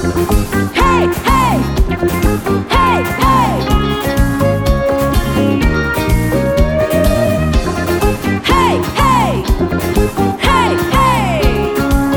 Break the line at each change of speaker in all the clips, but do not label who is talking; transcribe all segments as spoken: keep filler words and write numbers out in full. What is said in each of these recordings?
Hey, hey, hey, hey. Hey, hey, hey, hey.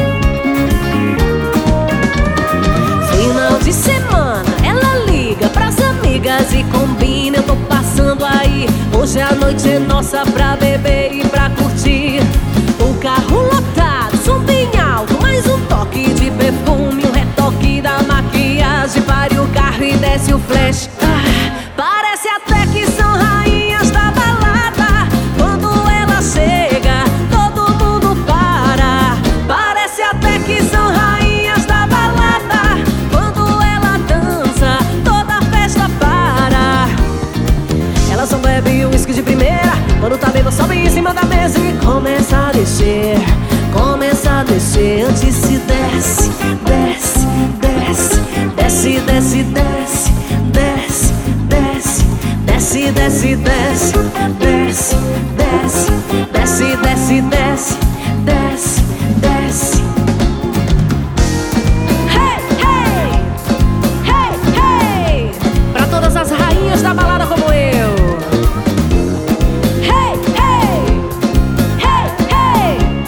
Final de semana, ela liga pras amigas e combina, eu tô passando aí. Hoje a noite é nossa pra beber e pra curtir. O carro lotado, som bem alto, mais um toque de perfume, um retoque da maquiagem. Pare o carro e desce o flash. Ah, parece até que são rainhas da balada. Quando ela chega, todo mundo para. Parece até que são rainhas da balada. Quando ela dança, toda a festa para. Ela só bebe uísque de primeira. Quando tá bêbado, sobe em cima da mesa e começa a descer. Começa a descer, antes se desce, desce, desce. Desce, desce, desce, desce, desce. Desce, desce, desce, desce, desce. Desce, desce, desce, desce, desce. Hey, hey, hey, hey. Pra todas as rainhas da balada como eu. Hey, hey, hey, hey.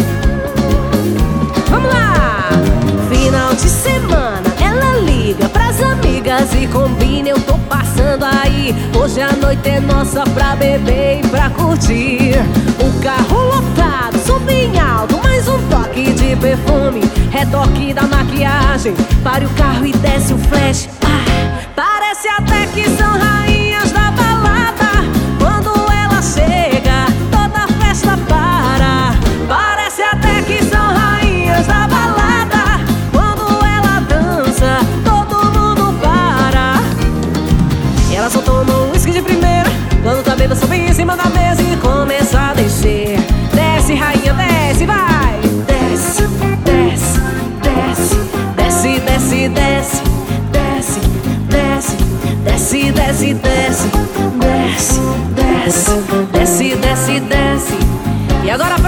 Vamos lá! Final de semana, ela liga pras amigas e combina, eu tô passando aí. Hoje a noite é nossa pra beber e pra curtir. O carro lotado, som bem alto, mais um toque de perfume, retoque da maquiagem. Pare o carro e desce o flash. Ah, parece até que são rainhas da balada. Quando ela chega, toda a festa para. Parece até que são rainhas da balada. Quando ela dança, todo mundo para. Ela só toma um uísque de primeira. Quando tá bêbada, sobe em cima da mesa e começa a descer. Desce, rainha, desce, vai. Desce, desce, desce. Desce, desce, desce. Desce, desce. Desce, desce, desce. Desce, desce. Desce, desce, desce. E agora